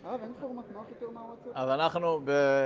ואין פורמט נוח יותר מהוואטסאפ? אז אנחנו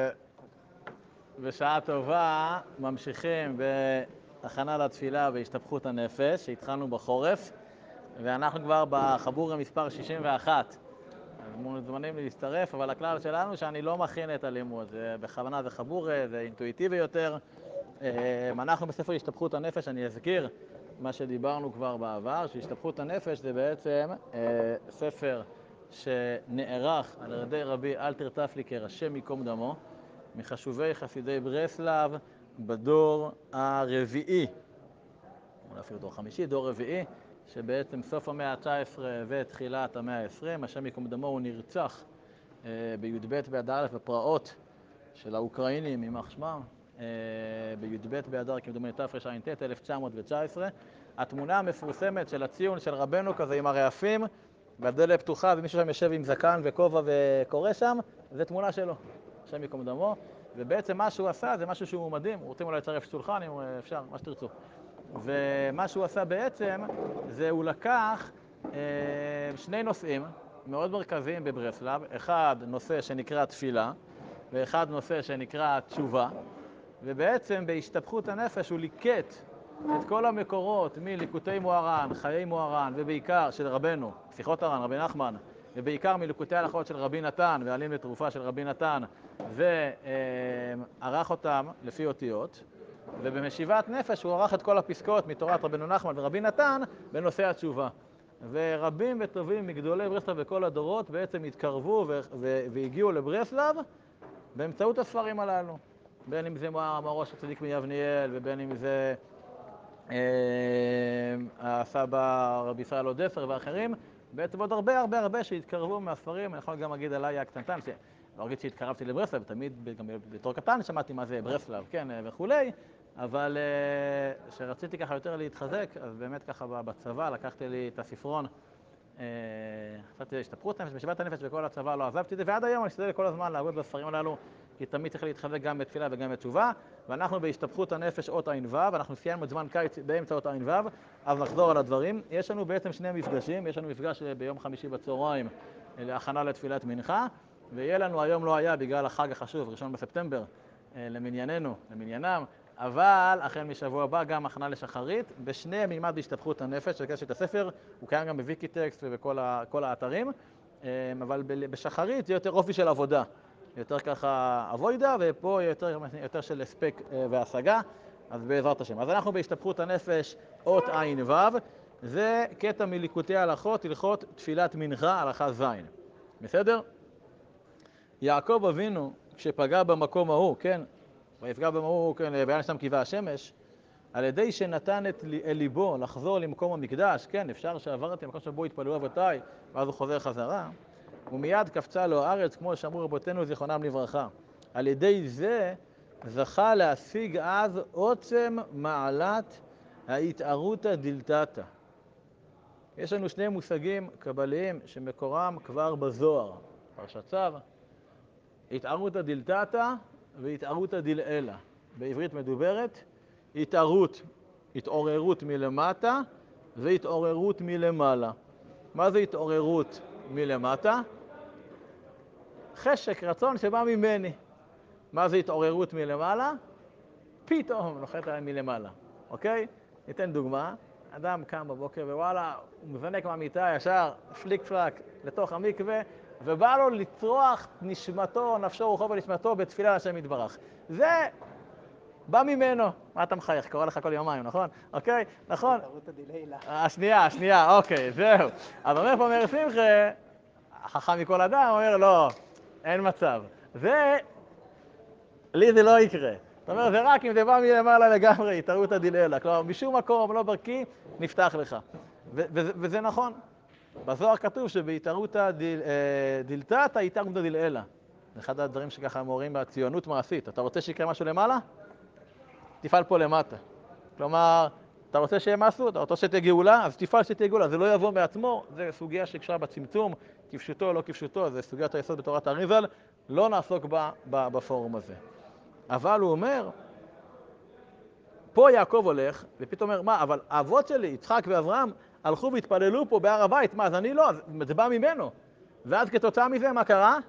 בשעה טובה ממשיכים בהכנה לתפילה והשתפכות הנפש, שהתחלנו בחורף, ואנחנו כבר בחבור המספר 61. אז מוזמנים להצטרף, אבל הכלל שלנו שאני לא מכין את הלימוד, זה בכוונה זה חבור, זה אינטואיטיבי יותר. אנחנו בספר השתפכות הנפש, אני אזכיר מה שדיברנו כבר בעבר, שהשתפכות הנפש זה בעצם ספר שנערך על ידי רבי אלתר טפליקר, השם ייקום דמו, מחשובי חסידי ברסלב בדור הרביעי, אולי אפילו דור חמישי, דור רביעי, שבעצם סוף המאה ה-19 ותחילת המאה ה-20, השם ייקום דמו, הוא נרצח בי"ב באדר א' בפרעות של האוקראינים, יימח שמם, בי"ב באדר כמדומני תרע"ט 1919. התמונה המפורסמת של הציון של רבנו כזה עם הרעפים והדלת פתוחה ומישהו שם יושב עם זקן וכובע וקורא שם, זה תמונה שלו, השם ייקום דמו. ובעצם מה שהוא עשה זה משהו שהוא מדהים, רוצים אולי לצרף שולחן אם אפשר, מה שתרצו. ומה שהוא עשה בעצם זה הוא לקח שני נושאים מאוד מרכזיים בברסלב, אחד נושא שנקרא תפילה ואחד נושא שנקרא תשובה, ובעצם בהשתפכות הנפש הוא ליקט את כל המקורות מליקוטי מוהר"ן, חיי מוהר"ן, ובעיקר של רבנו, שיחות הר"ן, רבי נחמן, ובעיקר מליקוטי הלכות של רבי נתן ועלים לתרופה של רבי נתן, וערך אותם לפי אותיות. ובמשיבת נפש הוא ערך את כל הפסקאות מתורת רבנו נחמן ורבי נתן בנושא התשובה. ורבים וטובים מגדולי ברסלב בכל הדורות בעצם התקרבו והגיעו לברסלב באמצעות הספרים הללו. בין אם זה מראש הצדיק מיבניאל, ובין אם זה הסבא רבי ישראל אודסר ואחרים, בעצם עוד הרבה שהתקרבו מהספרים. אני יכול גם להגיד עליי הקטנטן, לא אגיד שהתקרבתי לברסלב, תמיד גם בתור קטן שמעתי מה זה ברסלב, כן, וכולי, אבל שרציתי ככה יותר להתחזק, אז באמת ככה בצבא לקחתי לי את הספרון, חשבתי להשתפכות נפש, משיבת הנפש וכל הצבא לא עזבתי את זה, ועד היום אני אשתדל כל הזמן לעבוד בספרים הללו, כי תמיד צריך להתחזק גם בתפילה וגם בתשובה. ואנחנו בהשתפכות הנפש אות עין ו', אנחנו סיימנו את זמן קיץ באמצע אות עין ו', אז נחזור על הדברים. יש לנו בעצם שני מפגשים, יש לנו מפגש ביום חמישי בצהריים להכנה לתפילת מנחה, ויהיה לנו היום לא היה בגלל החג החשוב, 1 בספטמבר, למנייננו, למניינם, אבל החל משבוע הבא גם הכנה לשחרית, בשניהם נלמד בהשתפכות הנפש, שקש את הספר, הוא קיים גם בוויקיטקסט ובכל האתרים, אבל בשחרית זה יותר אופי של עבודה, יותר ככה אבוידה, ופה יותר של הספק והשגה, אז בעזרת השם. אז אנחנו בהשתפכות הנפש אות עין ו', זה קטע מליקוטי הלכות, הלכות תפילת מנחה, הלכה ז'. בסדר? יעקב אבינו, כשפגע במקום ההוא, כן, ויפגע במקום ההוא, כן, ויען שם קיבה השמש, על ידי שנתן אל ליבו לחזור למקום המקדש, כן, אפשר שעברתי למקום שבו התפללו אבותיי, ואז הוא חוזר חזרה, ומיד קפצה לו הארץ, כמו שאמרו רבותינו זיכרונם לברכה. על ידי זה זכה להשיג אז עוצם מעלת ההתערותא דילתתא. יש לנו שני מושגים קבליים שמקורם כבר בזוהר, פרשת צו, התערותא דילתתא והתערותא דילעילא. בעברית מדוברת, התערות, התעוררות מלמטה והתעוררות מלמעלה. מה זה התעוררות מלמטה? חשק, רצון שבא ממני. מה זה התעוררות מלמעלה? פתאום נוחת עליי מלמעלה, אוקיי? ניתן דוגמה. אדם קם בבוקר ווואלה, הוא מזנק מהמיטה ישר, פליק פלק לתוך המקווה, ובא לו לצרוח נשמתו, נפשו רוחו ונשמתו בתפילה לשם יתברך. זה בא ממנו. מה אתה מחייך? קורא לך כל יומיים, נכון? אוקיי? נכון? שנייה, אוקיי, זהו. אז אומר פה מאיר שמחה, חכם מכל אדם, אומר לא, אין מצב. לי זה לא יקרה. זאת אומרת, זה רק אם זה בא מלמעלה לגמרי, התערותא דילעילא. כלומר, משום מקום לא דרכי, נפתח לך. וזה נכון. בזוהר כתוב שבהתערותא דילתתא, התערותא דילעילא. זה אחד הדברים שככה מורים בציונות מעשית. אתה רוצה שיקרה משהו למעלה? תפעל פה למטה. כלומר, אתה רוצה שיהיה משהו? אתה רוצה שתהיה גאולה? אז תפעל שתהיה גאולה. זה לא יבוא מעצמו, זה סוגיה שקשורה בצמצום, כפשוטו או לא כפשוטו, זה סוגיית היסוד בתורת האריז"ל, לא נעסוק בה בפורום הזה. אבל הוא אומר, פה יעקב הולך, ופתאום אומר, מה, אבל האבות שלי, יצחק ואברהם, הלכו והתפללו פה בהר הבית, מה, אז אני לא, זה בא ממנו. ואז כתוצאה מזה, מה קרה?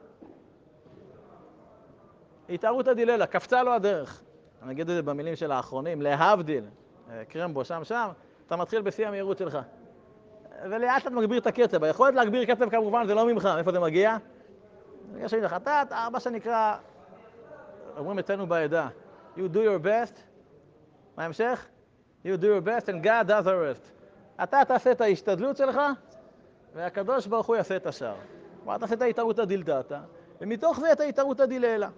התארותא דיללה, קפצה לו הדרך. אני אגיד את זה במילים של האחרונים, להבדיל, קרמבו שם, אתה מתחיל בשיא המהירות שלך. ולאט אתה מגביר את הקצב. היכולת להגביר קצב כמובן זה לא ממך, מאיפה זה מגיע? יש לי לך, אתה מה שנקרא, אומרים אצלנו בעדה, you do your best, מה ההמשך? You do your best and God does the rest. אתה תעשה את ההשתדלות שלך, והקדוש ברוך הוא יעשה את השאר. אתה תעשה את ההתארותא דילתתא, ומתוך זה את ההתארותא דיללה.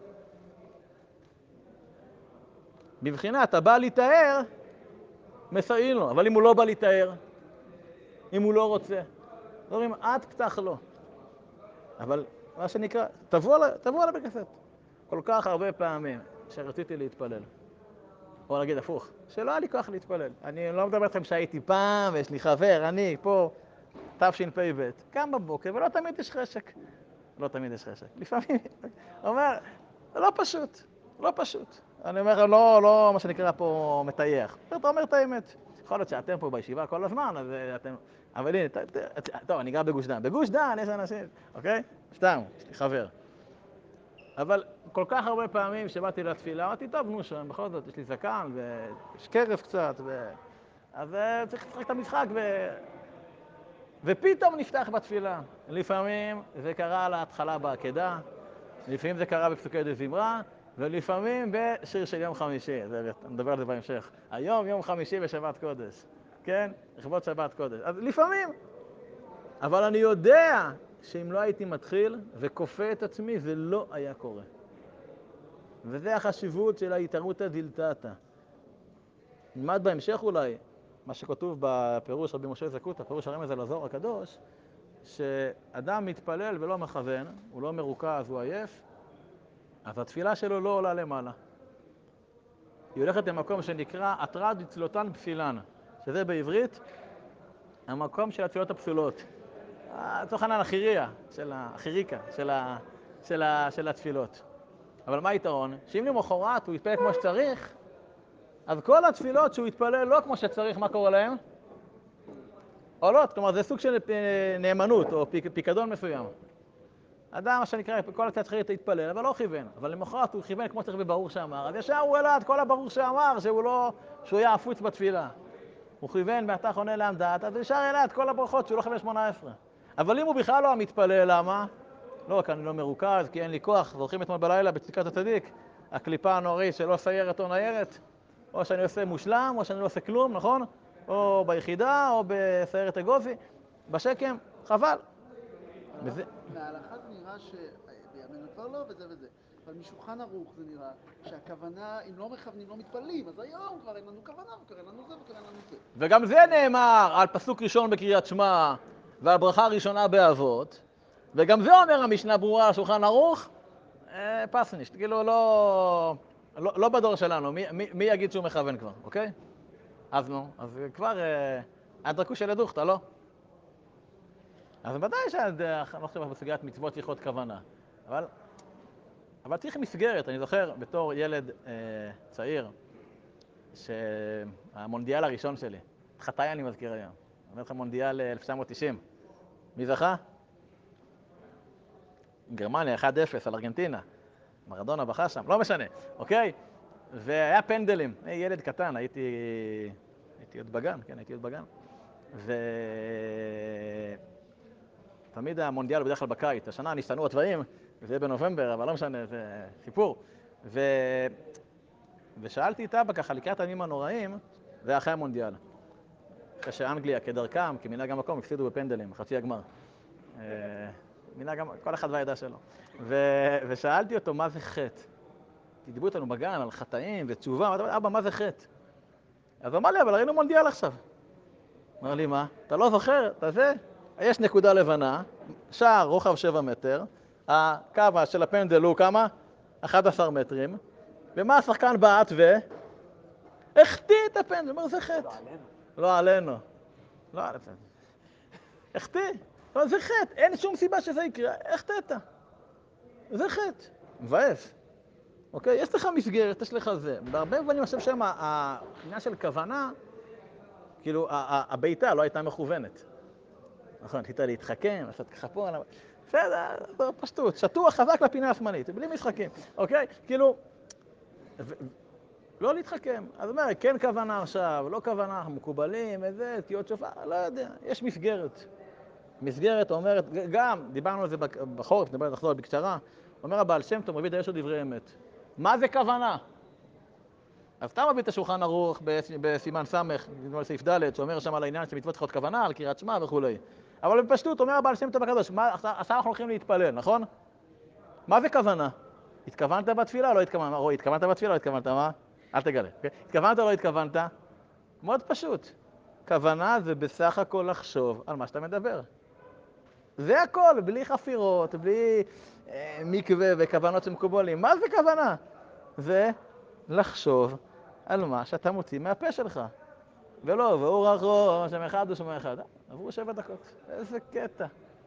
בבחינה, אתה בא להתאר, מסייעים לו, אבל אם הוא לא בא להתאר, אם הוא לא רוצה, אומרים, עד פתח לו. אבל מה שנקרא, תבוא על בית כנסת. כל כך הרבה פעמים שרציתי להתפלל. או להגיד הפוך, שלא היה לי כוח להתפלל. אני לא מדבר אתכם שהייתי פעם, ויש לי חבר, אני פה, תשפ"ב, קם בבוקר, ולא תמיד יש חשק. לא תמיד יש חשק. לפעמים, אומר, זה לא פשוט, לא פשוט. אני אומר, לא מה שנקרא פה מטייח. אתה אומר את האמת. יכול להיות שאתם פה בישיבה כל הזמן, אז אתם... אבל הנה, טוב, אני גר בגוש דן. בגוש דן יש אנשים, אוקיי? סתם, יש לי חבר. אבל כל כך הרבה פעמים שבאתי לתפילה, אמרתי, טוב, נו שם, בכל זאת, יש לי זקן, ויש קרב קצת, אז צריך לשחק את המשחק, ופתאום נפתח בתפילה. לפעמים זה קרה להתחלה בעקדה, לפעמים זה קרה בפסוקי דזמרה, ולפעמים בשיר של יום חמישי, אני מדבר על זה בהמשך. היום יום חמישי בשבת קודש, כן? לכבוד שבת קודש. אז לפעמים, אבל אני יודע שאם לא הייתי מתחיל וכופה את עצמי, זה לא היה קורה. וזה החשיבות של ההתארותא דילתתא. נלמד בהמשך אולי, מה שכתוב בפירוש רבי משה זקוטה, פירוש הרמז על הזוהר הקדוש, שאדם מתפלל ולא מכוון, הוא לא מרוכז, הוא עייף, אז התפילה שלו לא עולה למעלה. היא הולכת למקום שנקרא אתרא דתלותן פסילן, שזה בעברית המקום של התפילות הפסולות. לצורך העניין החיריה, החיריקה של התפילות. אבל מה היתרון? שאם למחרת הוא יתפלל כמו שצריך, אז כל התפילות שהוא יתפלל לא כמו שצריך, מה קורה להם? עולות, כלומר זה סוג של נאמנות או פיקדון מסוים. אדם, מה שנקרא, כל התפילה צריך להתפלל, אבל לא כיוון. אבל למחרת הוא כיוון כמו שצריך בברור שאמר. אז ישר הוא העלה את כל הברור שאמר, שהוא יהיה עפוץ בתפילה. הוא כיוון ואתה חונה לעם דעת, אז ישר העלה את כל הברכות שהוא לא חייב 18. אבל אם הוא בכלל לא מתפלל, למה? לא, כי אני לא מרוכז, כי אין לי כוח. זוכרים אתמול בלילה בצדקת הצדיק, הקליפה הנורית שלא סיירת או ניירת, או שאני עושה מושלם, או שאני לא עושה כלום, נכון? או ביחידה, או בסיירת אגוזי, בשקם, חבל. מההלכה זה נראה בימינו כבר לא וזה וזה, אבל משולחן ערוך זה נראה שהכוונה, אם לא מכוונים, לא מתפללים, אז היום כבר אין לנו כוונה, וכבר אין לנו זה, וכבר אין לנו זה. וגם זה נאמר על פסוק ראשון בקריאת שמע, ועל ברכה ראשונה באבות, וגם זה אומר המשנה ברורה על שולחן ערוך, פסנישט, כאילו לא בדור שלנו, מי יגיד שהוא מכוון כבר, אוקיי? אז נו, אז כבר הדרכו של הדוכתא, לא? אז ודאי שאני לא חושב בסוגיית מצוות צריכות כוונה, אבל צריך מסגרת. אני זוכר בתור ילד צעיר, שהמונדיאל הראשון שלי, חטאי אני מזכיר היום, אני אומר לך מונדיאל 1990, מי זכה? גרמניה 1-0 על ארגנטינה, מרדונה בכה שם, לא משנה, אוקיי? והיה פנדלים, ילד קטן, הייתי עוד בגן, כן, הייתי עוד בגן. תמיד המונדיאל בדרך כלל בקיץ, השנה נשתנו הצבעים, זה בנובמבר, אבל לא משנה, זה סיפור. ושאלתי את אבא ככה, לקראת הימים הנוראים, זה אחרי המונדיאל. אחרי שאנגליה כדרכם, כמנהג המקום, הפסידו בפנדלים, חצי הגמר. כל אחד והעדה שלו. ושאלתי אותו, מה זה חטא? תדברו אותנו בגן על חטאים ותשובה, אבא, מה זה חטא? אז אמר לי, אבל ראינו מונדיאל עכשיו. אמר לי, מה? אתה לא זוכר? אתה זה? יש נקודה לבנה, שער רוחב 7 מטר, הקו של הפנדל הוא כמה? 11 מטרים, ומה השחקן בעט החטיא את הפנדל, אומר, זה חטא. לא עלינו. לא עלינו. החטיא. לא, זה חטא, אין שום סיבה שזה יקרה, החטאת. זה חטא. מבאס. אוקיי? יש לך מסגרת, יש לך זה. בהרבה מובנים אני חושב שם, העניין של כוונה, כאילו, הביתה לא הייתה מכוונת. נכון, התחילה להתחכם, לעשות ככה פה, בסדר, פשטות, שטוח חזק לפינה השמאלית, בלי משחקים, אוקיי? כאילו, לא להתחכם. אז אומר, כן כוונה עכשיו, לא כוונה, מקובלים, איזה, תקיעות שופר, לא יודע, יש מסגרת. מסגרת אומרת, גם, דיברנו על זה בחורף, נחזור בקצרה, אומר הבעל שם טוב, מביא את הישו דברי אמת. מה זה כוונה? אז אתה מביא את השולחן ערוך בסימן סמך, סעיף ד', שאומר שם על העניין שמצוות צריכות כוונה, על קריאת שמע וכו'. אבל בפשטות אומר הבעל שם טוב הקדוש, עכשיו אנחנו הולכים להתפלל, נכון? מה זה כוונה? התכוונת בתפילה או לא התכוונת? רואי, התכוונת בתפילה או לא התכוונת? מה? אל תגלה. התכוונת או לא התכוונת? מאוד פשוט. כוונה זה בסך הכל לחשוב על מה שאתה מדבר. זה הכל, בלי חפירות, בלי מקווה וכוונות שמקובלים. מה זה כוונה? זה לחשוב על מה שאתה מוציא מהפה שלך. ולא, והוא רחו, שם אחד ושם אחד. עברו 7 דקות. איזה קטע.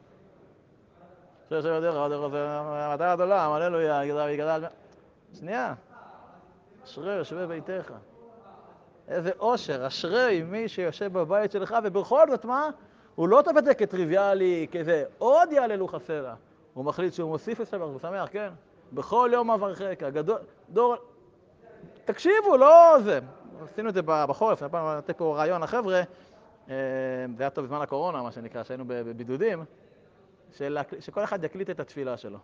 שבע דרך, מתי עד עולם, הללויה, יגדל. שנייה. אשרי יושבי ביתך. איזה אושר, אשרי מי שיושב בבית שלך, ובכל זאת מה? הוא לא תבדק כטריוויאלי, כזה, עוד יעללו חסרה. הוא מחליט שהוא מוסיף את שבח, הוא שמח, כן? בכל יום אברכך, גדול, דור... תקשיבו, לא זה. עשינו את זה בחורף, הפעם נתתי פה רעיון לחבר'ה, זה היה טוב בזמן הקורונה, מה שנקרא, שהיינו בבידודים, שכל אחד יקליט את התפילה שלו.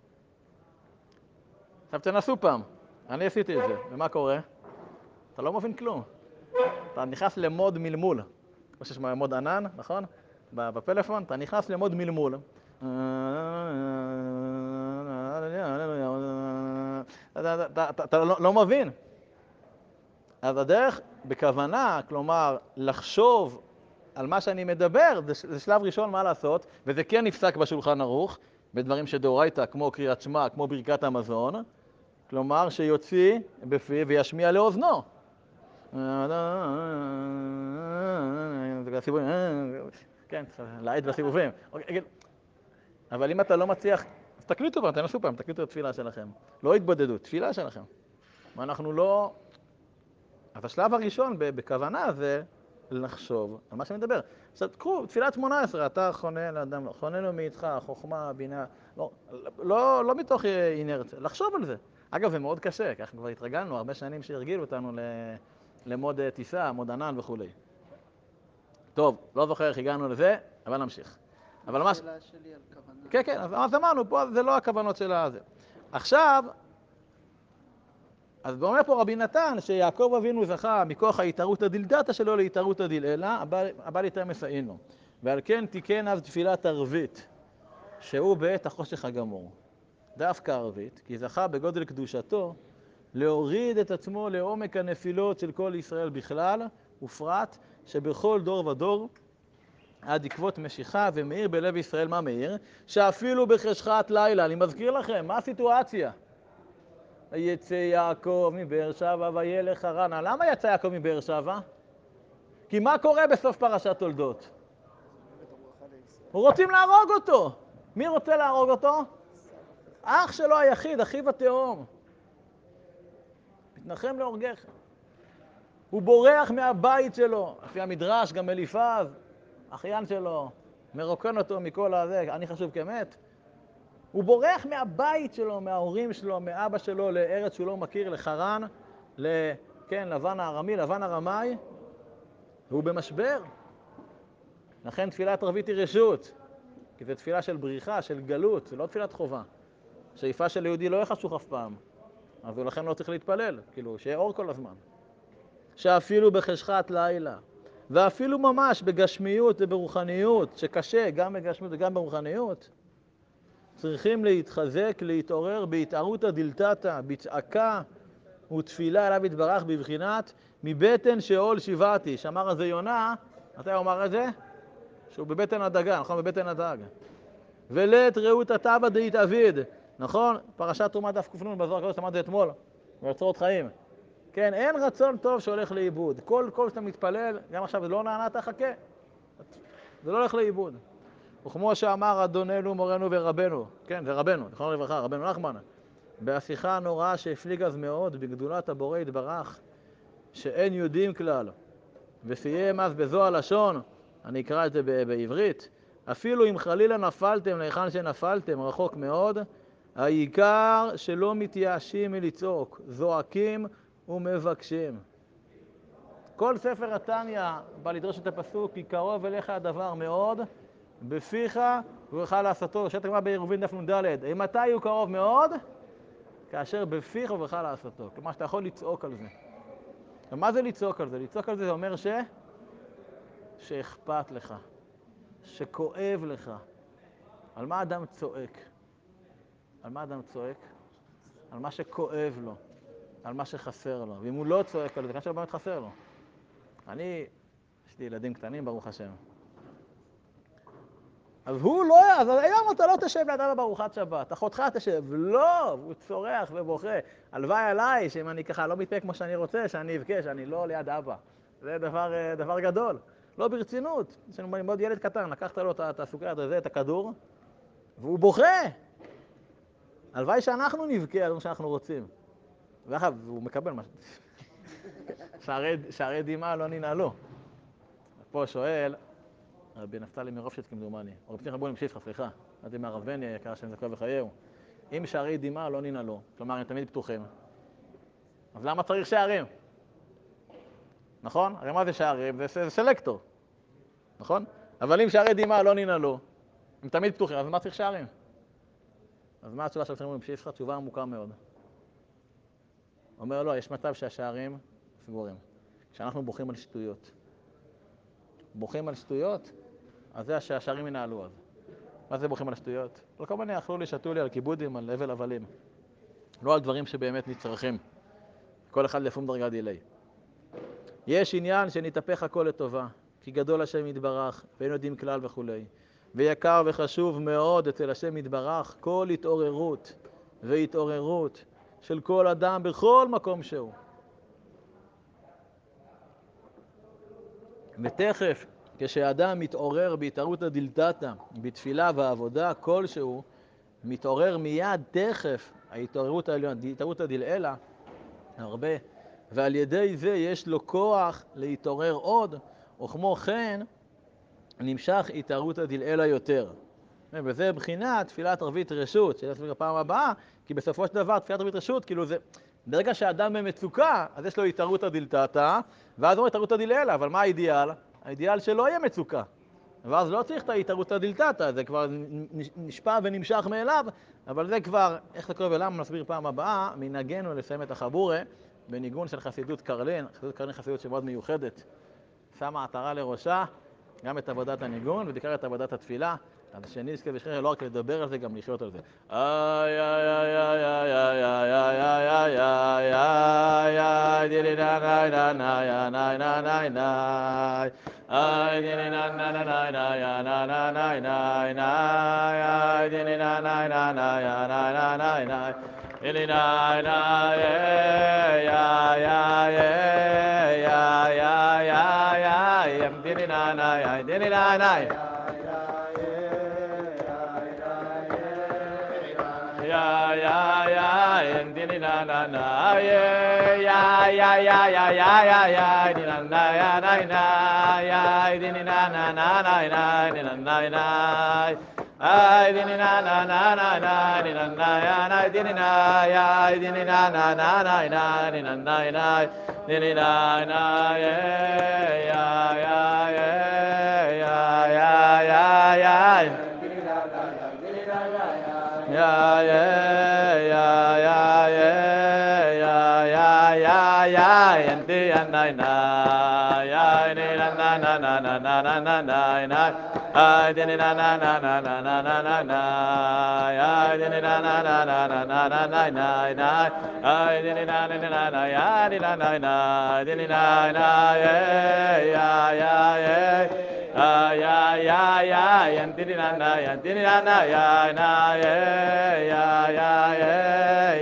עכשיו תנסו פעם, אני עשיתי את זה, ומה קורה? אתה לא מבין כלום. אתה נכנס למוד מלמול, כמו שיש מוד ענן, נכון? בפלאפון, אתה נכנס למוד מלמול. אתה לא מבין. אז הדרך בכוונה, כלומר, לחשוב על מה שאני מדבר, זה שלב ראשון מה לעשות, וזה כן נפסק בשולחן ערוך, בדברים שדאורייתא, כמו קריאת שמע, כמו ברכת המזון, כלומר שיוציא בפי וישמיע לאוזנו. כן, להעיד בסיבובים. אבל אם אתה לא מצליח, אז תקליטו פעם, תנסו פעם, תקליטו את התפילה שלכם. לא התבודדות, תפילה שלכם. ואנחנו לא... אז השלב הראשון בכוונה זה לחשוב על מה שמדבר. עכשיו, תקחו, תפילת 18, אתה חונה לאדם, חונה לו מאיתך, חוכמה, בינה, לא מתוך אינרציה, לחשוב על זה. אגב, זה מאוד קשה, ככה כבר התרגלנו, הרבה שנים שהרגילו אותנו למוד טיסה, מוד ענן וכו'. טוב, לא זוכר איך הגענו לזה, אבל נמשיך. אבל ממש... השאלה שלי על כוונה. כן, כן, אז אמרנו, פה זה לא הכוונות של הזה. עכשיו, אז אומר פה רבי נתן שיעקב אבינו זכה מכוח ההתערותא דילתתא שלו להתערותא דילעילא, הבא ליתר מסיינו. ועל כן תיקן אז תפילת ערבית, שהוא בעת החושך הגמור. דווקא ערבית, כי זכה בגודל קדושתו להוריד את עצמו לעומק הנפילות של כל ישראל בכלל, ופרט שבכל דור ודור עד עקבות משיחה ומאיר בלב ישראל. מה מאיר? שאפילו בחשכת לילה, אני מזכיר לכם, מה הסיטואציה? יצא יעקב מבאר שבע וילך חרנה. למה יצא יעקב מבאר שבע? כי מה קורה בסוף פרשת תולדות? רוצים להרוג אותו. מי רוצה להרוג אותו? אח שלו היחיד, אחיו התאום. מתנחם להורגך. הוא בורח מהבית שלו. לפי המדרש, גם אליפז, אחיין שלו, מרוקן אותו מכל הזה, אני חשוב כמת. הוא בורח מהבית שלו, מההורים שלו, מאבא שלו, לארץ שהוא לא מכיר, לחרן, לבן הארמי, לבן הרמאי, והוא במשבר. לכן תפילת ערבית היא רשות, כי זו תפילה של בריחה, של גלות, זה לא תפילת חובה. שאיפה של יהודי לא יחשוך אף פעם, אז הוא לכן לא צריך להתפלל, כאילו, שיהיה אור כל הזמן. שאפילו בחשכת לילה, ואפילו ממש בגשמיות וברוחניות, שקשה גם בגשמיות וגם ברוחניות, צריכים להתחזק, להתעורר בהתערותא דילתתא, בצעקה ותפילה אליו יתברך בבחינת מבטן שאול שיבעתי. שאמר על זה יונה, מתי הוא אמר את זה? שהוא בבטן הדגה, נכון? בבטן הדג. ולית ראות הטבע דהתאביד, נכון? פרשת תרומה דף ק"נ בזוהר הקדוש, אמרתי אתמול, באוצרות חיים. כן, אין רצון טוב שהולך לאיבוד. כל שאתה מתפלל, גם עכשיו זה לא נענה, תחכה. זה לא הולך לאיבוד. וכמו שאמר אדוננו מורנו ורבנו, כן, זה רבנו, זכרונו לברכה, רבנו נחמן, בהשיחה הנוראה שהפליג אז מאוד בגדולת הבורא יתברך, שאין יודעים כלל, וסיים אז בזו הלשון, אני אקרא את זה בעברית, אפילו אם חלילה נפלתם להיכן שנפלתם, רחוק מאוד, העיקר שלא מתייאשים מלצעוק, זועקים ומבקשים. כל ספר התניא בא לדרוש את הפסוק, כי קרוב אליך הדבר מאוד, בפיך ובך לעשותו. שאת הגמרא בעירובין דף נ"ד. מתי הוא קרוב מאוד? כאשר בפיך ובך לעשותו. כלומר שאתה יכול לצעוק על זה. ומה זה לצעוק על זה? לצעוק על זה זה אומר שאכפת לך, שכואב לך. על מה אדם צועק? על מה אדם צועק? על מה שכואב לו, על מה שחסר לו. ואם הוא לא צועק על זה, כאן שלא באמת חסר לו. יש לי ילדים קטנים, ברוך השם. אז הוא לא, אז היום אתה לא תשב לידם בארוחת שבת, אחותך תשב. לא, הוא צורח ובוכה. הלוואי עליי, שאם אני ככה לא מתפק כמו שאני רוצה, שאני אבכה, שאני לא ליד אבא. זה דבר גדול. לא ברצינות. יש לנו מאוד ילד קטן, לקחת לו את הסוכרת הזה, את הכדור, והוא בוכה. הלוואי שאנחנו נבכה על מה שאנחנו רוצים. ואחר, הוא מקבל משהו. שערי דמעה לא ננעלו. פה שואל, רבי נפתלי מרופשיץ כמדומני, או רבי שמחה בוני משיסחה, סליחה, אמרתי מהרב בני היקר שם זכו וחייהו. אם שערי דמעה לא ננעלו, כלומר הם תמיד פתוחים, אז למה צריך שערים? נכון? הרי מה זה שערים? זה סלקטור, נכון? אבל אם שערי דמעה לא ננעלו, הם תמיד פתוחים, אז מה צריך שערים? אז מה התשובה של רבי שמחה בוני משיסחה? תשובה עמוקה מאוד. אומר לו, יש מצב שהשערים סגורים. כשאנחנו בוכים על שטויות. בוכים על שטויות, אז זה שהשערים ינעלו אז. מה זה בוכים על שטויות? לא כל מיני אכלו לי, שתו לי על כיבודים, על הבל הבלים. לא על דברים שבאמת נצרכים. כל אחד לפום דרגה דילי. יש עניין שנתהפך הכל לטובה, כי גדול השם יתברך, ואין יודעים כלל וכו'. ויקר וחשוב מאוד אצל השם יתברך כל התעוררות והתעוררות של כל אדם בכל מקום שהוא. ותכף, כשאדם מתעורר בהתערותא דלתתא, בתפילה ועבודה כלשהו, מתעורר מיד תכף ההתעוררות העליונה, התערותא דלעילא, הרבה, ועל ידי זה יש לו כוח להתעורר עוד, וכמו כן נמשך התערותא דלעילא יותר. וזה בחינת תפילת ערבית רשות, שזה בפעם הבאה, כי בסופו של דבר תפילת ערבית רשות, כאילו זה, ברגע שהאדם במצוקה, אז יש לו התערותא דלתתא, ואז הוא התערותא דלעילא, אבל מה האידיאל? האידיאל שלא יהיה מצוקה. ואז לא צריך את ההתערותא דלתתא, זה כבר נשפע ונמשך מאליו, אבל זה כבר, איך זה קורה ולמה, נסביר פעם הבאה, מנהגנו לסיים את החבורה, בניגון של חסידות קרלין, חסידות קרלין חסידות שמאוד מיוחדת, שמה עטרה לראשה, גם את עבודת הניגון, ובעיקר את עבודת התפילה, אז שנזכה ושכחנו לא רק לדבר על זה, גם לחיות על זה. איי איי איי איי איי איי איי איי איי איי איי דילי נה נה נה נה נה נה נה נה איי דילי נה נה נה נה נה נה נה נה נה איי דילי נה נה נה נה נה נה נה דילי נה נה איי איי איי איי איי איי דילי נה נה דילי נה נה ya ya ya dini na na na ya ya ya ya ya ya ya dini na na ya na na ya dini na na na na na dini na na na ay dini na na na na na dini na na ya na dini na ya dini na na na na na dini na na na dini na na ya ya ya ya ya ya ya ya ya ya ya ya ya ya ya enti anai na ya ni na na na na na na na na na na ay ni na na na na na na na na na ya ni na na na na na na na na na na ay ni na na na na ya ni na na na ni na na ya ya ya ya ya ya ya yantini na na yantini na na ya na ya ya ya ya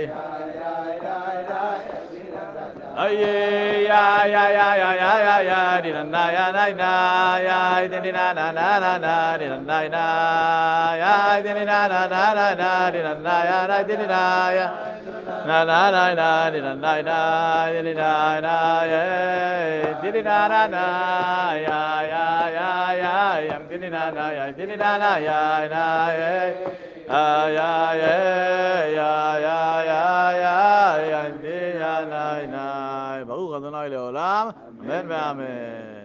ay ya ya ya ya ya ya di na na ya na na ya di na na na na na di na na na ya di na na na na na di na na ya na di na ya na na na na di na na na di na na ya di na na na ya ya ya ya ya di na na ya di na na ya na ya ya ya ya ya ya ya ya di na na. ברוך ה' לעולם, אמן ואמן.